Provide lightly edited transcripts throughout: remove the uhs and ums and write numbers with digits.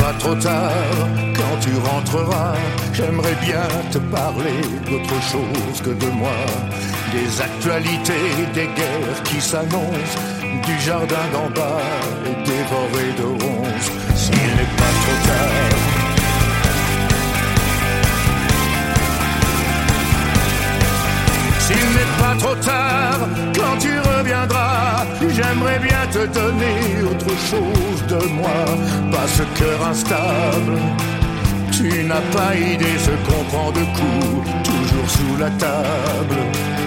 pas trop tard, quand tu rentreras, j'aimerais bien te parler d'autre chose que de moi. Des actualités, des guerres qui s'annoncent, du jardin d'en bas, dévoré de ronces. S'il n'est pas trop tard. S'il n'est pas trop tard, quand tu reviendras, j'aimerais bien te donner autre chose de moi. Pas ce cœur instable, tu n'as pas idée ce qu'on prend de coups, toujours sous la table.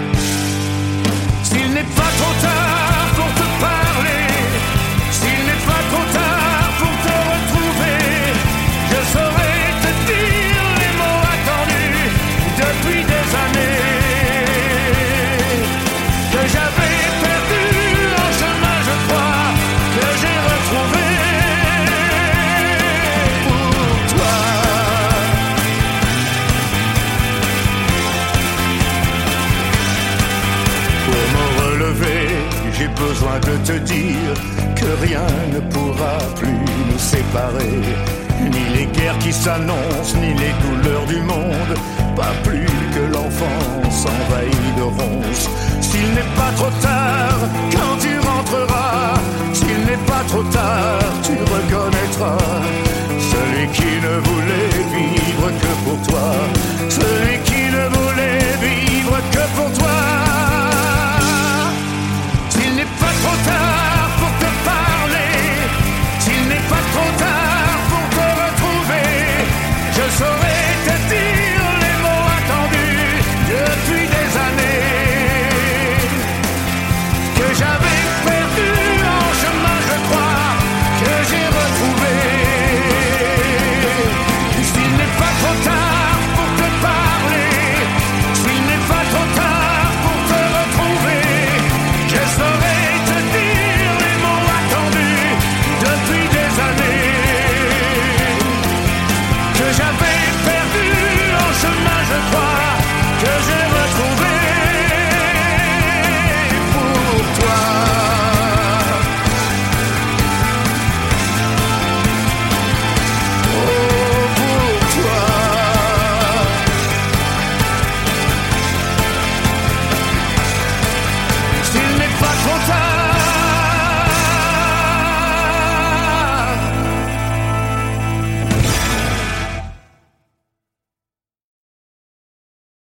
S'il n'est pas trop tard pour te parler, s'il n'est pas trop tard pour te retrouver, je saurais te dire les mots attendus depuis des années. Que j'avais perdu en chemin, je crois, que j'ai retrouvé pour toi. Pour me relever, j'ai besoin de te dire que rien ne pourra plus nous séparer. Ni les guerres qui s'annoncent, ni les douleurs du monde, pas plus que l'enfance envahie de ronces. S'il n'est pas trop tard, quand tu rentreras, s'il n'est pas trop tard,